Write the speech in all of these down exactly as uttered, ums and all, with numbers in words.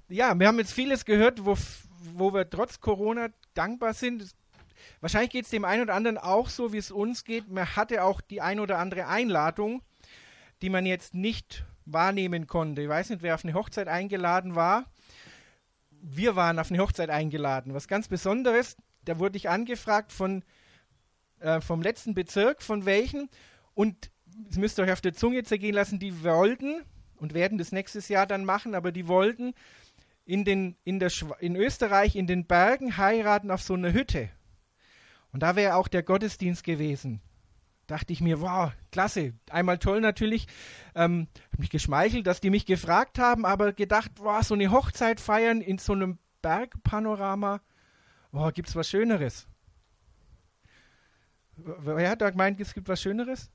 Ja, wir haben jetzt vieles gehört, wo, wo wir trotz Corona dankbar sind. Wahrscheinlich geht es dem einen oder anderen auch so, wie es uns geht. Man hatte auch die ein oder andere Einladung, die man jetzt nicht wahrnehmen konnte. Ich weiß nicht, wer auf eine Hochzeit eingeladen war. Wir waren auf eine Hochzeit eingeladen. Was ganz Besonderes, da wurde ich angefragt von, äh, vom letzten Bezirk, von welchen. Und das müsst ihr euch auf der Zunge zergehen lassen, die wollten und werden das nächstes Jahr dann machen, aber die wollten in, den, in, der Schwe- in Österreich in den Bergen heiraten auf so einer Hütte. Und da wäre auch der Gottesdienst gewesen. Dachte ich mir, wow, klasse. Einmal toll natürlich. Ähm, hab mich geschmeichelt, dass die mich gefragt haben, aber gedacht, wow, so eine Hochzeit feiern in so einem Bergpanorama. Wow, gibt's was Schöneres? Wer hat da gemeint, es gibt was Schöneres?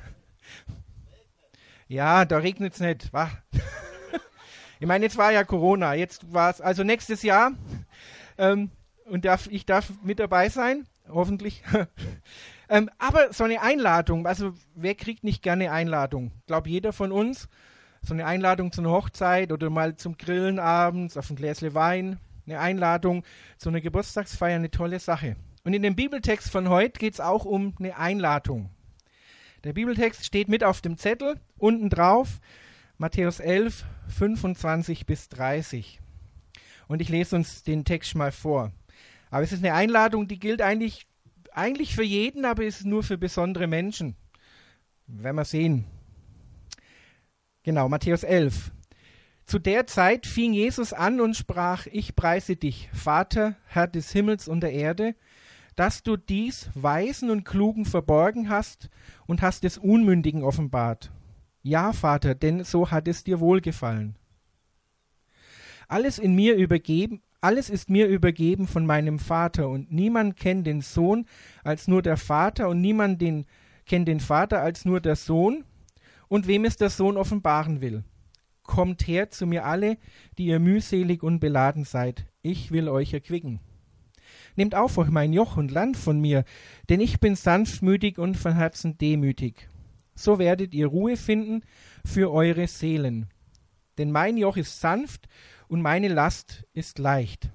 Ja, da regnet es nicht. Wow. Ich meine, jetzt war ja Corona. Jetzt war es, also nächstes Jahr. Ähm, und darf, ich darf mit dabei sein. Hoffentlich. ähm, aber so eine Einladung, also wer kriegt nicht gerne Einladung? Ich glaube, jeder von uns. So eine Einladung zu einer Hochzeit oder mal zum Grillen abends auf ein Gläsle Wein. Eine Einladung zu einer Geburtstagsfeier, eine tolle Sache. Und in dem Bibeltext von heute geht es auch um eine Einladung. Der Bibeltext steht mit auf dem Zettel, unten drauf, Matthäus elf, fünfundzwanzig bis dreißig. Und ich lese uns den Text mal vor. Aber es ist eine Einladung, die gilt eigentlich, eigentlich für jeden, aber ist nur für besondere Menschen. Werden wir sehen. Genau, Matthäus elf. Zu der Zeit fing Jesus an und sprach, ich preise dich, Vater, Herr des Himmels und der Erde, dass du dies Weisen und Klugen verborgen hast und hast es Unmündigen offenbart. Ja, Vater, denn so hat es dir wohlgefallen. Alles in mir übergeben, alles ist mir übergeben von meinem Vater, und niemand kennt den Sohn als nur der Vater, und niemand den, kennt den Vater als nur der Sohn, und wem es der Sohn offenbaren will. Kommt her zu mir alle, die ihr mühselig und beladen seid, ich will euch erquicken. Nehmt auf euch mein Joch und lernt von mir, denn ich bin sanftmütig und von Herzen demütig. So werdet ihr Ruhe finden für eure Seelen. Denn mein Joch ist sanft und meine Last ist leicht.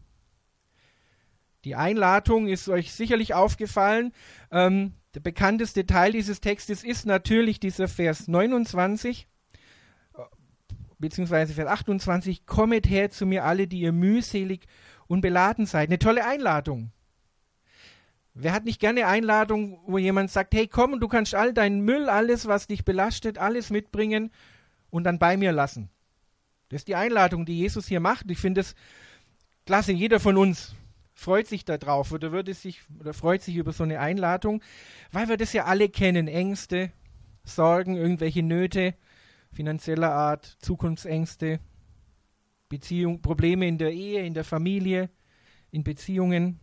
Die Einladung ist euch sicherlich aufgefallen. Ähm, der bekannteste Teil dieses Textes ist natürlich dieser Vers neunundzwanzig, beziehungsweise Vers achtundzwanzig. Kommet her zu mir alle, die ihr mühselig und beladen seid. Eine tolle Einladung. Wer hat nicht gerne Einladung, wo jemand sagt, hey komm, und du kannst all deinen Müll, alles, was dich belastet, alles mitbringen und dann bei mir lassen. Das ist die Einladung, die Jesus hier macht. Ich finde es klasse. Jeder von uns freut sich darauf oder würde sich oder freut sich über so eine Einladung, weil wir das ja alle kennen. Ängste, Sorgen, irgendwelche Nöte finanzieller Art, Zukunftsängste, Beziehung, Probleme in der Ehe, in der Familie, in Beziehungen.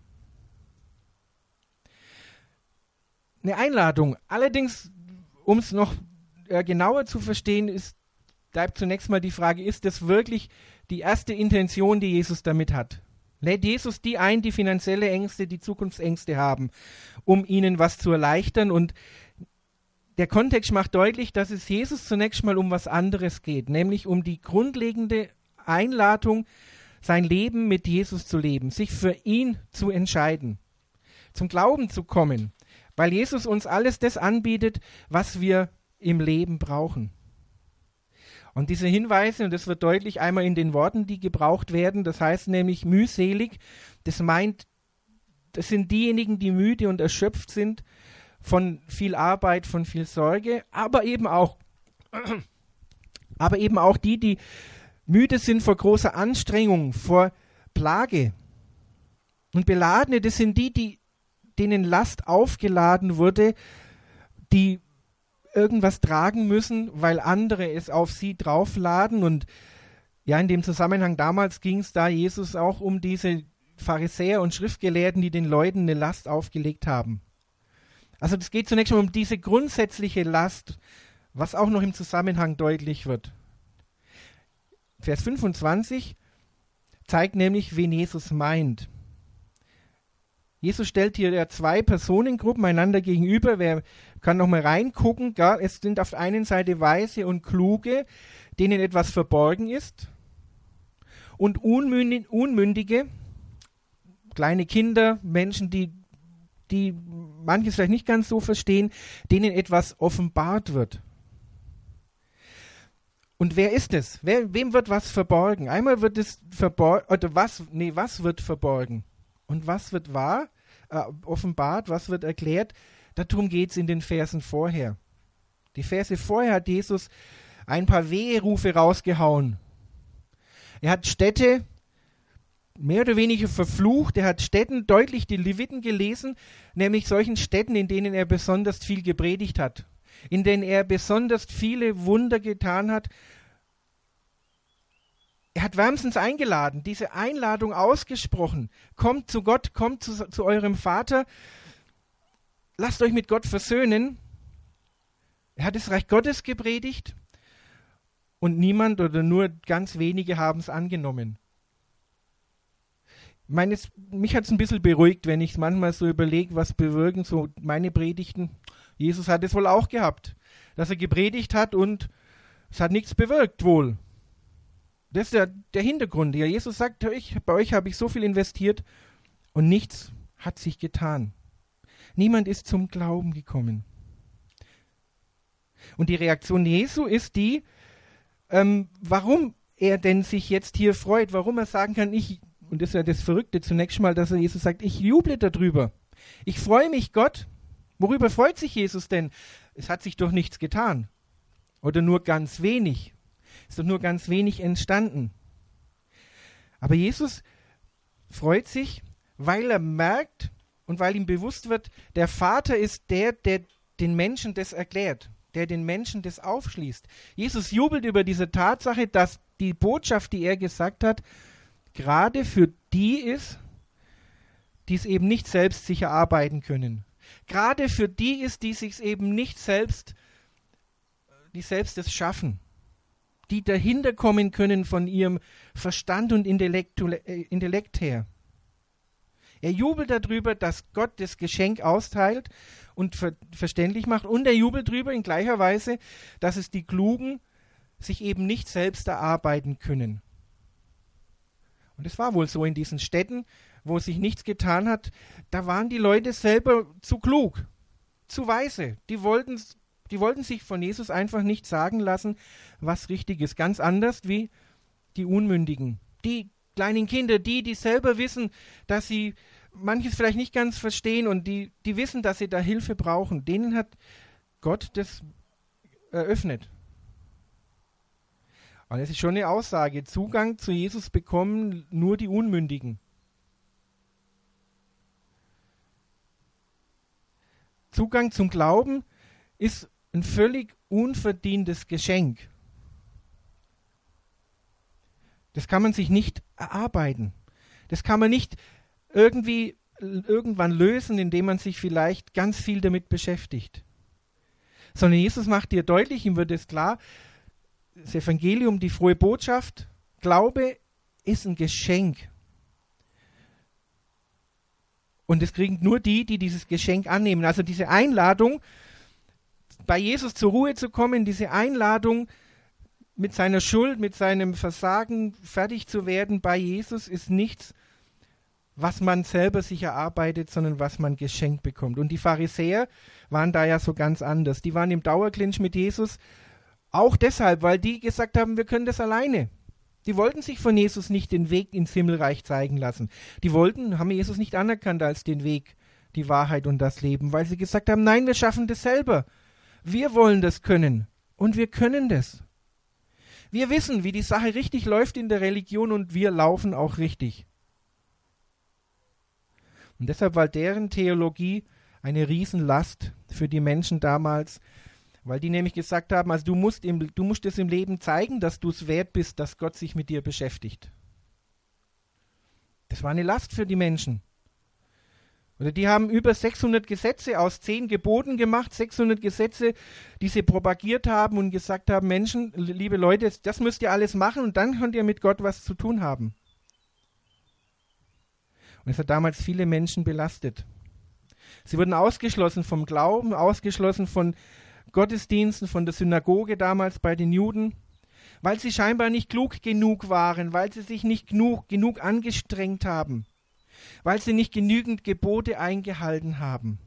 Eine Einladung. Allerdings, um es noch äh, genauer zu verstehen, ist, bleibt zunächst mal die Frage, ist das wirklich die erste Intention, die Jesus damit hat? Lädt Jesus die ein, die finanzielle Ängste, die Zukunftsängste haben, um ihnen was zu erleichtern? Und der Kontext macht deutlich, dass es Jesus zunächst mal um was anderes geht, nämlich um die grundlegende Einladung, sein Leben mit Jesus zu leben, sich für ihn zu entscheiden, zum Glauben zu kommen, weil Jesus uns alles das anbietet, was wir im Leben brauchen. Und diese Hinweise, und das wird deutlich einmal in den Worten, die gebraucht werden, das heißt nämlich mühselig, das meint, das sind diejenigen, die müde und erschöpft sind von viel Arbeit, von viel Sorge, aber eben auch, aber eben auch die, die müde sind vor großer Anstrengung, vor Plage. Und Beladene, das sind die, die denen Last aufgeladen wurde, die irgendwas tragen müssen, weil andere es auf sie draufladen. Und ja, in dem Zusammenhang damals ging es da Jesus auch um diese Pharisäer und Schriftgelehrten, die den Leuten eine Last aufgelegt haben. Also es geht zunächst mal um diese grundsätzliche Last, was auch noch im Zusammenhang deutlich wird. Vers fünfundzwanzig zeigt nämlich, wen Jesus meint. Jesus stellt hier ja zwei Personengruppen einander gegenüber. Wer kann noch mal reingucken? Gell? Es sind auf der einen Seite Weise und Kluge, denen etwas verborgen ist. und Unmündige, Unmündige, kleine Kinder, Menschen, die, die manches vielleicht nicht ganz so verstehen, denen etwas offenbart wird. Und wer ist es? Wer, wem wird was verborgen? Einmal wird es verborgen, oder was, nee, was wird verborgen? Und was wird wahr, äh, offenbart, was wird erklärt? Darum geht es in den Versen vorher. Die Verse vorher hat Jesus ein paar Weherufe rausgehauen. Er hat Städte mehr oder weniger verflucht. Er hat Städten deutlich die Leviten gelesen, nämlich solchen Städten, in denen er besonders viel gepredigt hat, in denen er besonders viele Wunder getan hat. Er hat wärmstens eingeladen, diese Einladung ausgesprochen. Kommt zu Gott, kommt zu, zu eurem Vater, lasst euch mit Gott versöhnen. Er hat das Reich Gottes gepredigt und niemand oder nur ganz wenige haben es angenommen. Ich meine, es, mich hat es ein bisschen beruhigt, wenn ich es manchmal so überlege, was bewirken so meine Predigten. Jesus hat es wohl auch gehabt, dass er gepredigt hat und es hat nichts bewirkt wohl. Das ist der, der Hintergrund. Ja, Jesus sagt, ich, bei euch habe ich so viel investiert und nichts hat sich getan. Niemand ist zum Glauben gekommen. Und die Reaktion Jesu ist die, ähm, warum er denn sich jetzt hier freut, warum er sagen kann, ich, und das ist ja das Verrückte zunächst mal, dass er Jesus sagt, ich juble darüber. Ich freue mich, Gott. Worüber freut sich Jesus denn? Es hat sich doch nichts getan. Oder nur ganz wenig. Es ist doch nur ganz wenig entstanden. Aber Jesus freut sich, weil er merkt und weil ihm bewusst wird, der Vater ist der, der den Menschen das erklärt, der den Menschen das aufschließt. Jesus jubelt über diese Tatsache, dass die Botschaft, die er gesagt hat, gerade für die ist, die es eben nicht selbst sich erarbeiten können. Gerade für die ist, die sich eben nicht selbst, die selbst es schaffen, die dahinter kommen können von ihrem Verstand und Intellekt, äh, Intellekt her. Er jubelt darüber, dass Gott das Geschenk austeilt und ver- verständlich macht, und er jubelt darüber in gleicher Weise, dass es die Klugen sich eben nicht selbst erarbeiten können. Und es war wohl so in diesen Städten, wo sich nichts getan hat, da waren die Leute selber zu klug, zu weise. Die wollten, die wollten sich von Jesus einfach nicht sagen lassen, was richtig ist. Ganz anders wie die Unmündigen. Die kleinen Kinder, die, die selber wissen, dass sie manches vielleicht nicht ganz verstehen und die, die wissen, dass sie da Hilfe brauchen. Denen hat Gott das eröffnet. Und es ist schon eine Aussage, Zugang zu Jesus bekommen nur die Unmündigen. Zugang zum Glauben ist ein völlig unverdientes Geschenk. Das kann man sich nicht erarbeiten. Das kann man nicht irgendwie irgendwann lösen, indem man sich vielleicht ganz viel damit beschäftigt. Sondern Jesus macht dir deutlich, ihm wird es klar, das Evangelium, die frohe Botschaft, Glaube ist ein Geschenk. Und es kriegen nur die, die dieses Geschenk annehmen. Also diese Einladung, bei Jesus zur Ruhe zu kommen, diese Einladung, mit seiner Schuld, mit seinem Versagen fertig zu werden bei Jesus, ist nichts, was man selber sich erarbeitet, sondern was man geschenkt bekommt. Und die Pharisäer waren da ja so ganz anders. Die waren im Dauerclinch mit Jesus, auch deshalb, weil die gesagt haben, wir können das alleine. Die wollten sich von Jesus nicht den Weg ins Himmelreich zeigen lassen. Die wollten, haben Jesus nicht anerkannt als den Weg, die Wahrheit und das Leben, weil sie gesagt haben, nein, wir schaffen das selber. Wir wollen das können und wir können das. Wir wissen, wie die Sache richtig läuft in der Religion und wir laufen auch richtig. Und deshalb war deren Theologie eine Riesenlast für die Menschen damals, weil die nämlich gesagt haben, also du musst, im, du musst es im Leben zeigen, dass du es wert bist, dass Gott sich mit dir beschäftigt. Das war eine Last für die Menschen. Oder die haben über sechshundert Gesetze aus zehn Geboten gemacht, sechshundert Gesetze, die sie propagiert haben und gesagt haben, Menschen, liebe Leute, das müsst ihr alles machen und dann könnt ihr mit Gott was zu tun haben. Und es hat damals viele Menschen belastet. Sie wurden ausgeschlossen vom Glauben, ausgeschlossen von Gottesdiensten, von der Synagoge damals bei den Juden. weil sie scheinbar nicht klug genug waren, weil sie sich nicht genug, genug angestrengt haben, weil sie nicht genügend Gebote eingehalten haben.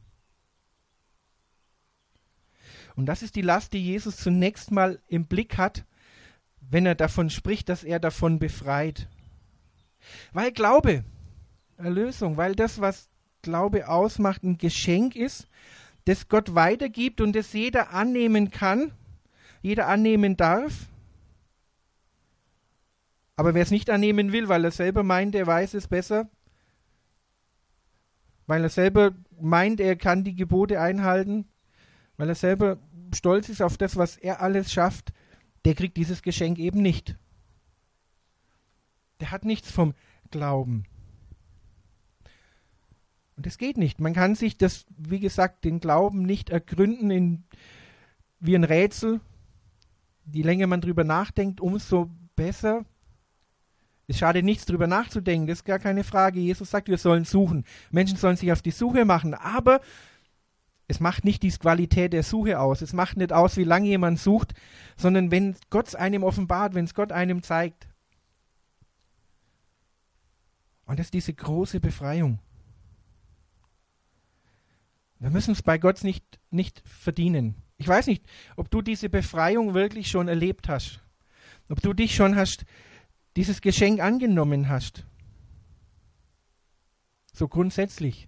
Und das ist die Last, die Jesus zunächst mal im Blick hat, wenn er davon spricht, dass er davon befreit. Weil Glaube, Erlösung, weil das, was Glaube ausmacht, ein Geschenk ist, das Gott weitergibt und das jeder annehmen kann, jeder annehmen darf. Aber wer es nicht annehmen will, weil er selber meint, er weiß es besser, weil er selber meint, er kann die Gebote einhalten, weil er selber stolz ist auf das, was er alles schafft, der kriegt dieses Geschenk eben nicht. Der hat nichts vom Glauben. Und es geht nicht. Man kann sich das, wie gesagt, den Glauben nicht ergründen in, wie ein Rätsel. Je länger man drüber nachdenkt, umso besser. Es schadet nichts, drüber nachzudenken, das ist gar keine Frage. Jesus sagt, wir sollen suchen. Menschen sollen sich auf die Suche machen, aber es macht nicht die Qualität der Suche aus. Es macht nicht aus, wie lange jemand sucht, sondern wenn Gott es einem offenbart, wenn es Gott einem zeigt. Und das ist diese große Befreiung. Wir müssen es bei Gott nicht, nicht verdienen. Ich weiß nicht, ob du diese Befreiung wirklich schon erlebt hast. Ob du dich schon hast, dieses Geschenk angenommen hast. So grundsätzlich.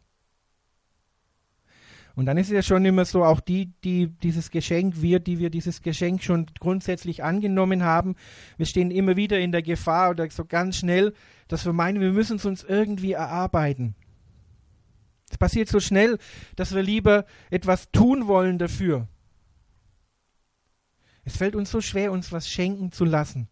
Und dann ist es ja schon immer so, auch die, die dieses Geschenk, wir, die wir dieses Geschenk schon grundsätzlich angenommen haben, wir stehen immer wieder in der Gefahr oder so ganz schnell, dass wir meinen, wir müssen es uns irgendwie erarbeiten. Es passiert so schnell, dass wir lieber etwas tun wollen dafür. Es fällt uns so schwer, uns was schenken zu lassen.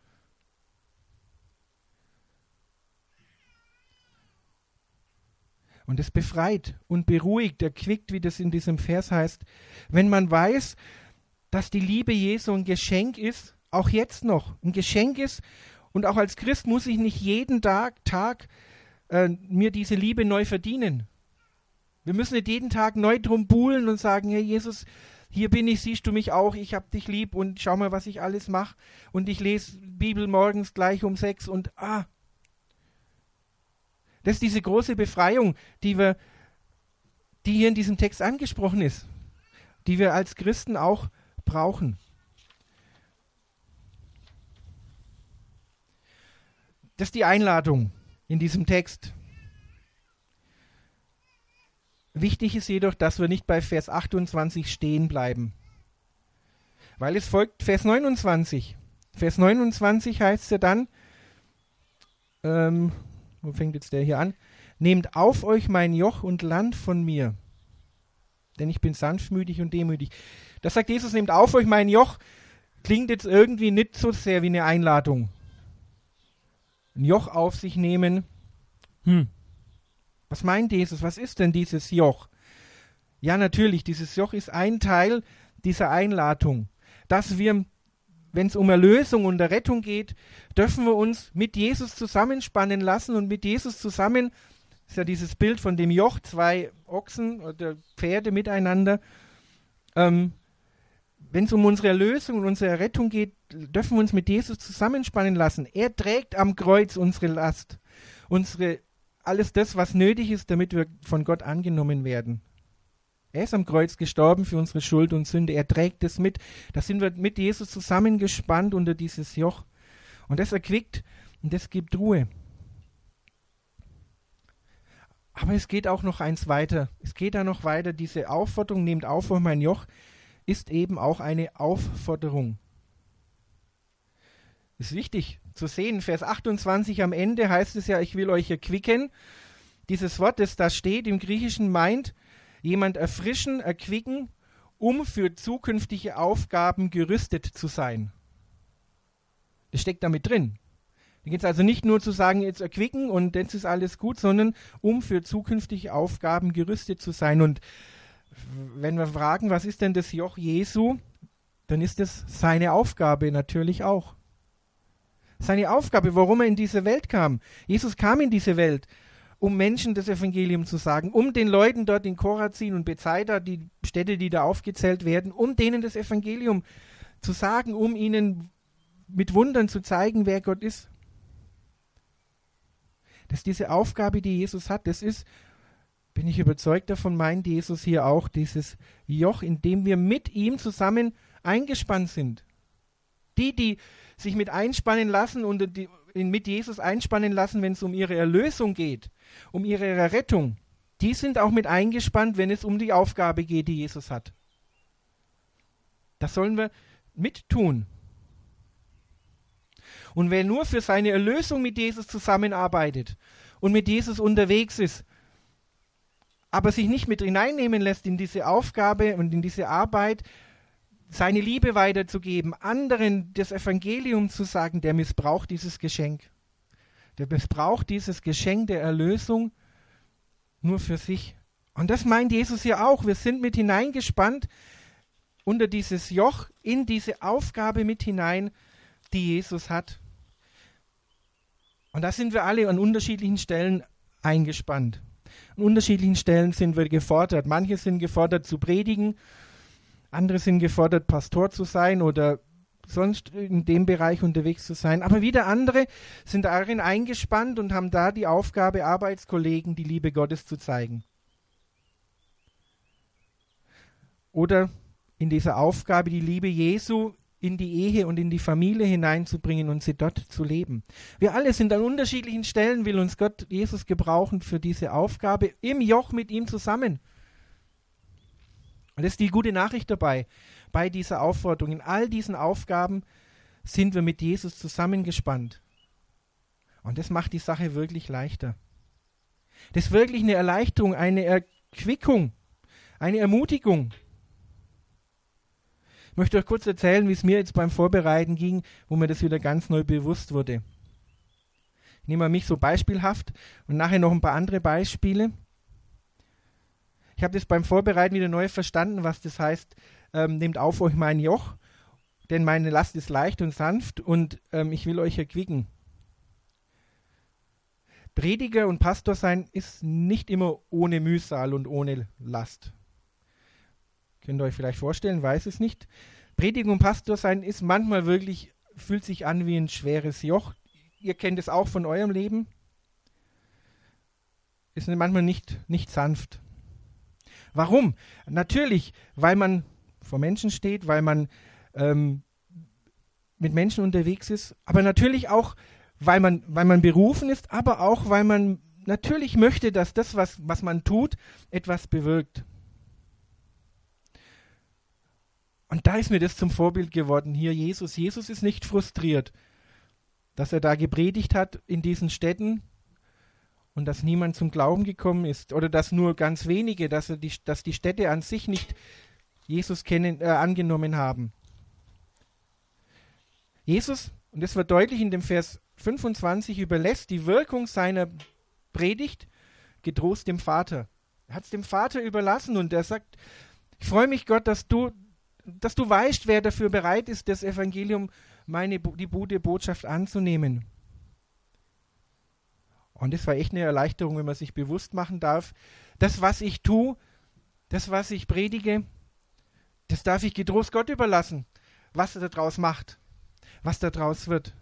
Und es befreit und beruhigt, erquickt, wie das in diesem Vers heißt, wenn man weiß, dass die Liebe Jesu ein Geschenk ist, auch jetzt noch ein Geschenk ist. Und auch als Christ muss ich nicht jeden Tag, Tag äh, mir diese Liebe neu verdienen. Wir müssen nicht jeden Tag neu drum buhlen und sagen, hey Jesus, hier bin ich, siehst du mich auch, ich hab dich lieb und schau mal, was ich alles mache. Und ich lese Bibel morgens gleich um sechs und ah, das ist diese große Befreiung, die wir, die hier in diesem Text angesprochen ist, die wir als Christen auch brauchen. Das ist die Einladung in diesem Text. Wichtig ist jedoch, dass wir nicht bei Vers achtundzwanzig stehen bleiben, weil es folgt Vers neunundzwanzig. Vers neunundzwanzig heißt es ja dann, ähm, wo fängt jetzt der hier an? Nehmt auf euch mein Joch und lernt von mir, denn ich bin sanftmütig und demütig. Das sagt Jesus, nehmt auf euch mein Joch, klingt jetzt irgendwie nicht so sehr wie eine Einladung. Ein Joch auf sich nehmen. Hm. Was meint Jesus? Was ist denn dieses Joch? Ja, natürlich, dieses Joch ist ein Teil dieser Einladung, dass wir, wenn es um Erlösung und Errettung geht, dürfen wir uns mit Jesus zusammenspannen lassen und mit Jesus zusammen, das ist ja dieses Bild von dem Joch, zwei Ochsen oder Pferde miteinander, ähm, wenn es um unsere Erlösung und unsere Errettung geht, dürfen wir uns mit Jesus zusammenspannen lassen. Er trägt am Kreuz unsere Last, unsere, alles das, was nötig ist, damit wir von Gott angenommen werden. Er ist am Kreuz gestorben für unsere Schuld und Sünde. Er trägt es mit. Da sind wir mit Jesus zusammengespannt unter dieses Joch. Und das erquickt und das gibt Ruhe. Aber es geht auch noch eins weiter. Es geht da noch weiter. Diese Aufforderung, nehmt auf euch mein Joch, ist eben auch eine Aufforderung. Ist wichtig zu sehen. Vers achtundzwanzig am Ende heißt es ja, ich will euch erquicken. Dieses Wort, das da steht im Griechischen, meint, jemand erfrischen, erquicken, um für zukünftige Aufgaben gerüstet zu sein. Das steckt damit drin. Da geht es also nicht nur zu sagen, jetzt erquicken und jetzt ist alles gut, sondern um für zukünftige Aufgaben gerüstet zu sein. Und wenn wir fragen, was ist denn das Joch Jesu, dann ist es seine Aufgabe natürlich auch. Seine Aufgabe, warum er in diese Welt kam. Jesus kam in diese Welt, um Menschen das Evangelium zu sagen, um den Leuten dort in Chorazin und Bethsaida, die Städte, die da aufgezählt werden, um denen das Evangelium zu sagen, um ihnen mit Wundern zu zeigen, wer Gott ist. Das ist diese Aufgabe, die Jesus hat. Das ist, bin ich überzeugt davon, meint Jesus hier auch, dieses Joch, in dem wir mit ihm zusammen eingespannt sind. Die, die sich mit einspannen lassen und die, mit Jesus einspannen lassen, wenn es um ihre Erlösung geht, um ihre Errettung, die sind auch mit eingespannt, wenn es um die Aufgabe geht, die Jesus hat. Das sollen wir mittun. Und wer nur für seine Erlösung mit Jesus zusammenarbeitet und mit Jesus unterwegs ist, aber sich nicht mit hineinnehmen lässt in diese Aufgabe und in diese Arbeit, seine Liebe weiterzugeben, anderen das Evangelium zu sagen, der missbraucht dieses Geschenk. Der missbraucht dieses Geschenk der Erlösung nur für sich. Und das meint Jesus hier auch. Wir sind mit hineingespannt unter dieses Joch, in diese Aufgabe mit hinein, die Jesus hat. Und da sind wir alle an unterschiedlichen Stellen eingespannt. An unterschiedlichen Stellen sind wir gefordert. Manche sind gefordert zu predigen, andere sind gefordert, Pastor zu sein oder sonst in dem Bereich unterwegs zu sein. Aber wieder andere sind darin eingespannt und haben da die Aufgabe, Arbeitskollegen die Liebe Gottes zu zeigen. Oder in dieser Aufgabe, die Liebe Jesu in die Ehe und in die Familie hineinzubringen und sie dort zu leben. Wir alle sind an unterschiedlichen Stellen, will uns Gott, Jesus, gebrauchen für diese Aufgabe, im Joch mit ihm zusammen. Und das ist die gute Nachricht dabei, bei dieser Aufforderung. In all diesen Aufgaben sind wir mit Jesus zusammengespannt. Und das macht die Sache wirklich leichter. Das ist wirklich eine Erleichterung, eine Erquickung, eine Ermutigung. Ich möchte euch kurz erzählen, wie es mir jetzt beim Vorbereiten ging, wo mir das wieder ganz neu bewusst wurde. Ich nehme mal mich so beispielhaft und nachher noch ein paar andere Beispiele. Ich habe das beim Vorbereiten wieder neu verstanden, was das heißt, ähm, nehmt auf euch mein Joch, denn meine Last ist leicht und sanft und ähm, ich will euch erquicken. Prediger und Pastor sein ist nicht immer ohne Mühsal und ohne Last. Könnt ihr euch vielleicht vorstellen, weiß es nicht. Predigen und Pastor sein ist manchmal wirklich, fühlt sich an wie ein schweres Joch. Ihr kennt es auch von eurem Leben. Ist manchmal nicht, nicht sanft. Warum? Natürlich, weil man vor Menschen steht, weil man ähm, mit Menschen unterwegs ist, aber natürlich auch, weil man, weil man berufen ist, aber auch, weil man natürlich möchte, dass das, was, was man tut, etwas bewirkt. Und da ist mir das zum Vorbild geworden, hier Jesus. Jesus ist nicht frustriert, dass er da gepredigt hat in diesen Städten und dass niemand zum Glauben gekommen ist oder dass nur ganz wenige, dass, er die, dass die Städte an sich nicht Jesus kennen, äh, angenommen haben. Jesus, und das wird deutlich in dem Vers fünfundzwanzig, überlässt die Wirkung seiner Predigt getrost dem Vater. Er hat es dem Vater überlassen und er sagt, ich freue mich, Gott, dass du, dass du weißt, wer dafür bereit ist, das Evangelium, meine, die gute Botschaft anzunehmen. Und das war echt eine Erleichterung, wenn man sich bewusst machen darf, das, was ich tue, das, was ich predige, das darf ich getrost Gott überlassen, was er daraus macht, was daraus wird.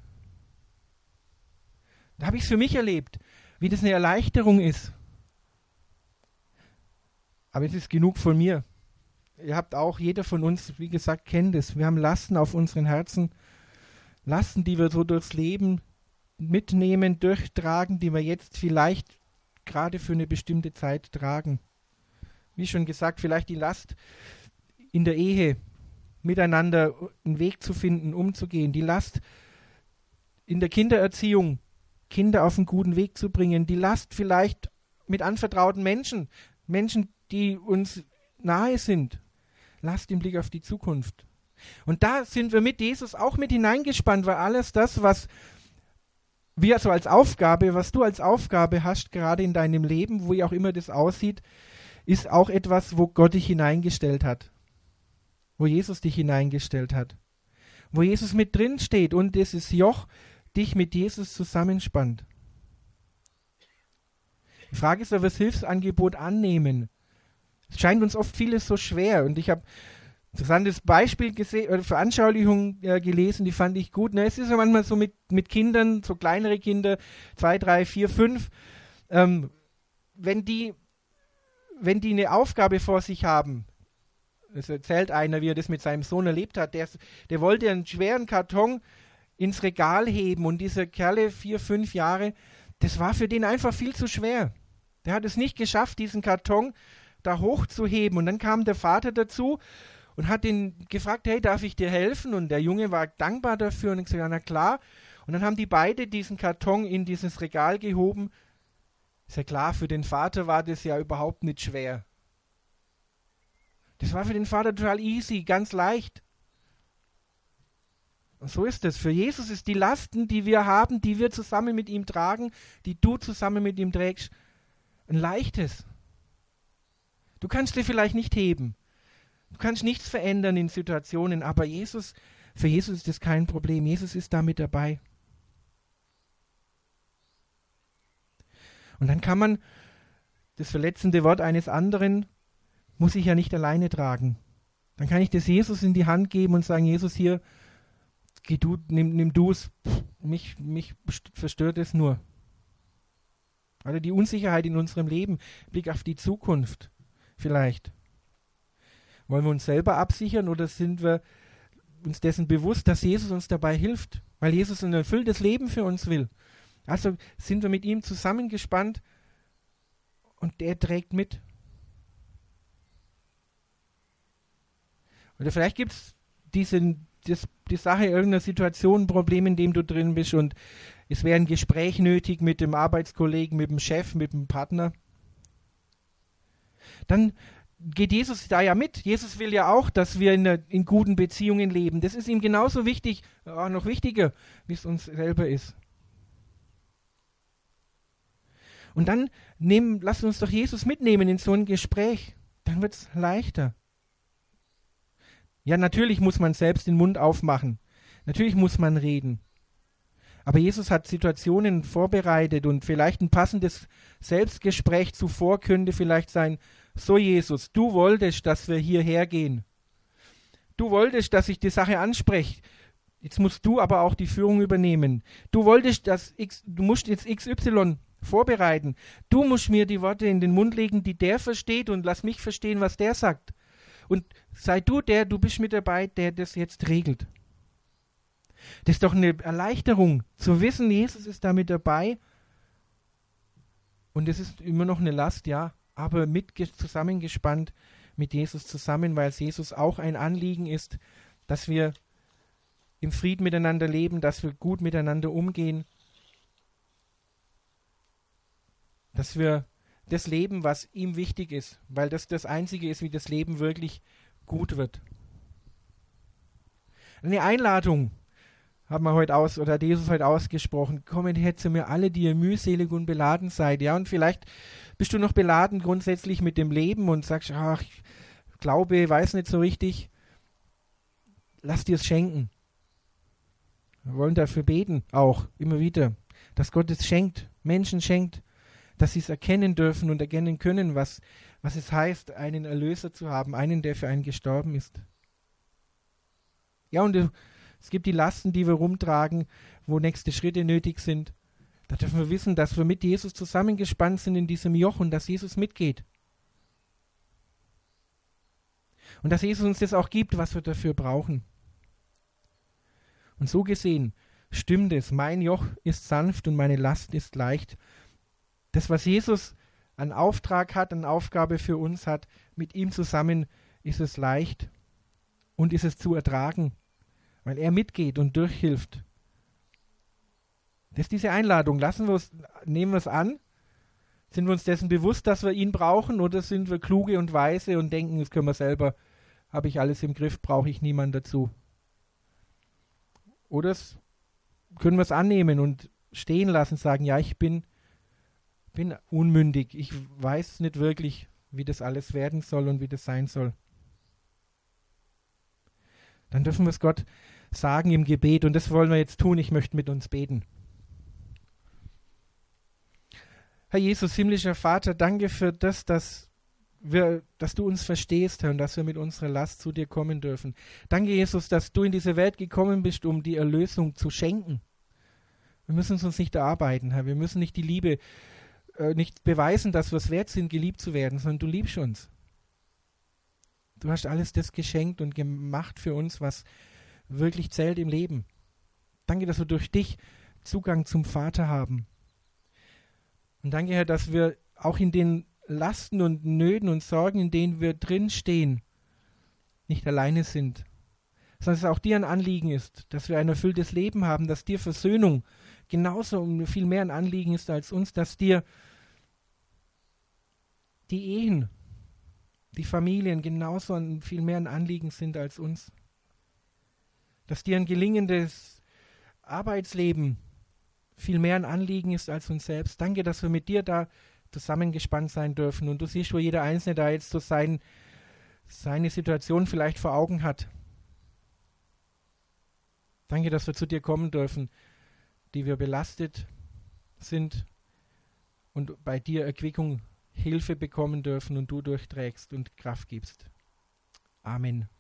Da habe ich es für mich erlebt, wie das eine Erleichterung ist. Aber es ist genug von mir. Ihr habt auch, jeder von uns, wie gesagt, kennt es. Wir haben Lasten auf unseren Herzen, Lasten, die wir so durchs Leben mitnehmen, durchtragen, die wir jetzt vielleicht gerade für eine bestimmte Zeit tragen. Wie schon gesagt, vielleicht die Last in der Ehe, miteinander einen Weg zu finden, umzugehen. Die Last in der Kindererziehung, Kinder auf einen guten Weg zu bringen. Die Last vielleicht mit anvertrauten Menschen, Menschen, die uns nahe sind. Last im Blick auf die Zukunft. Und da sind wir mit Jesus auch mit hineingespannt, weil alles das, was wir so als Aufgabe, was du als Aufgabe hast, gerade in deinem Leben, wo auch immer das aussieht, ist auch etwas, wo Gott dich hineingestellt hat. Wo Jesus dich hineingestellt hat. Wo Jesus mit drin steht und dieses Joch dich mit Jesus zusammenspannt. Die Frage ist, ob wir das Hilfsangebot annehmen. Es scheint uns oft vieles so schwer und ich habe Interessantes Beispiel gese- oder Veranschaulichung äh, gelesen, die fand ich gut. Ne? Es ist ja manchmal so mit, mit Kindern, so kleinere Kinder, zwei, drei, vier, fünf, ähm, wenn die, wenn die eine Aufgabe vor sich haben, es erzählt einer, wie er das mit seinem Sohn erlebt hat, der, der wollte einen schweren Karton ins Regal heben und dieser Kerle, vier, fünf Jahre, das war für den einfach viel zu schwer. Der hat es nicht geschafft, diesen Karton da hochzuheben. Und dann kam der Vater dazu und hat ihn gefragt, hey, darf ich dir helfen? Und der Junge war dankbar dafür und hat gesagt, na klar. Und dann haben die beide diesen Karton in dieses Regal gehoben. Ist ja klar, für den Vater war das ja überhaupt nicht schwer. Das war für den Vater total easy, ganz leicht. Und so ist es. Für Jesus ist die Lasten, die wir haben, die wir zusammen mit ihm tragen, die du zusammen mit ihm trägst, ein leichtes. Du kannst dir vielleicht nicht heben. Du kannst nichts verändern in Situationen, aber Jesus, für Jesus ist das kein Problem. Jesus ist da mit dabei. Und dann kann man das verletzende Wort eines anderen, muss ich ja nicht alleine tragen. Dann kann ich das Jesus in die Hand geben und sagen, Jesus, hier, geh du, nimm, nimm du es, mich, mich verstört es nur. Oder die Unsicherheit in unserem Leben, Blick auf die Zukunft vielleicht. Wollen wir uns selber absichern oder sind wir uns dessen bewusst, dass Jesus uns dabei hilft, weil Jesus ein erfülltes Leben für uns will. Also sind wir mit ihm zusammengespannt und der trägt mit. Oder vielleicht gibt es diese das, die Sache, irgendeine Situation, ein Problem, in dem du drin bist und es wäre ein Gespräch nötig mit dem Arbeitskollegen, mit dem Chef, mit dem Partner. Dann geht Jesus da ja mit. Jesus will ja auch, dass wir in, der, in guten Beziehungen leben. Das ist ihm genauso wichtig, auch noch wichtiger, wie es uns selber ist. Und dann nehmen, lassen wir uns doch Jesus mitnehmen in so ein Gespräch. Dann wird es leichter. Ja, natürlich muss man selbst den Mund aufmachen. Natürlich muss man reden. Aber Jesus hat Situationen vorbereitet und vielleicht ein passendes Selbstgespräch zuvor könnte vielleicht sein, so Jesus, du wolltest, dass wir hierher gehen. Du wolltest, dass ich die Sache anspreche. Jetzt musst du aber auch die Führung übernehmen. Du wolltest, dass X, du musst jetzt X Y vorbereiten. Du musst mir die Worte in den Mund legen, die der versteht und lass mich verstehen, was der sagt. Und sei du der, du bist mit dabei, der das jetzt regelt. Das ist doch eine Erleichterung, zu wissen, Jesus ist da mit dabei. Und es ist immer noch eine Last, ja, aber mit zusammengespannt mit Jesus zusammen, weil es Jesus auch ein Anliegen ist, dass wir im Frieden miteinander leben, dass wir gut miteinander umgehen, dass wir das leben, was ihm wichtig ist, weil das das Einzige ist, wie das Leben wirklich gut wird. Eine Einladung haben wir heute aus, oder hat Jesus heute ausgesprochen, kommet her zu mir alle, die ihr mühselig und beladen seid. Ja, und vielleicht bist du noch beladen grundsätzlich mit dem Leben und sagst, ach, ich glaube, weiß nicht so richtig. Lass dir es schenken. Wir wollen dafür beten, auch immer wieder, dass Gott es schenkt, Menschen schenkt, dass sie es erkennen dürfen und erkennen können, was, was es heißt, einen Erlöser zu haben, einen, der für einen gestorben ist. Ja, und äh, es gibt die Lasten, die wir rumtragen, wo nächste Schritte nötig sind. Da dürfen wir wissen, dass wir mit Jesus zusammengespannt sind in diesem Joch und dass Jesus mitgeht. Und dass Jesus uns das auch gibt, was wir dafür brauchen. Und so gesehen stimmt es, mein Joch ist sanft und meine Last ist leicht. Das, was Jesus an Auftrag hat, an Aufgabe für uns hat, mit ihm zusammen ist es leicht und ist es zu ertragen, weil er mitgeht und durchhilft. Das ist diese Einladung. Lassen wir es, nehmen wir es an? Sind wir uns dessen bewusst, dass wir ihn brauchen, oder sind wir kluge und weise und denken, das können wir selber, habe ich alles im Griff, brauche ich niemanden dazu? Oder können wir es annehmen und stehen lassen, sagen, ja, ich bin bin unmündig, ich weiß nicht wirklich, wie das alles werden soll und wie das sein soll. Dann dürfen wir es Gott sagen im Gebet und das wollen wir jetzt tun. Ich möchte mit uns beten. Herr Jesus, himmlischer Vater, danke für das, dass wir, dass du uns verstehst, Herr, und dass wir mit unserer Last zu dir kommen dürfen. Danke, Jesus, dass du in diese Welt gekommen bist, um die Erlösung zu schenken. Wir müssen es uns nicht erarbeiten, Herr. Wir müssen nicht die Liebe, äh, nicht beweisen, dass wir es wert sind, geliebt zu werden, sondern du liebst uns. Du hast alles das geschenkt und gemacht für uns, was wirklich zählt im Leben. Danke, dass wir durch dich Zugang zum Vater haben. Und danke, Herr, dass wir auch in den Lasten und Nöten und Sorgen, in denen wir drinstehen, nicht alleine sind, sondern dass es auch dir ein Anliegen ist, dass wir ein erfülltes Leben haben, dass dir Versöhnung genauso und viel mehr ein Anliegen ist als uns, dass dir die Ehen, die Familien genauso ein, viel mehr ein Anliegen sind als uns, dass dir ein gelingendes Arbeitsleben viel mehr ein Anliegen ist als uns selbst. Danke, dass wir mit dir da zusammengespannt sein dürfen. Und du siehst, wo jeder Einzelne da jetzt so sein, seine Situation vielleicht vor Augen hat. Danke, dass wir zu dir kommen dürfen, die wir belastet sind und bei dir Erquickung, Hilfe bekommen dürfen und du durchträgst und Kraft gibst. Amen.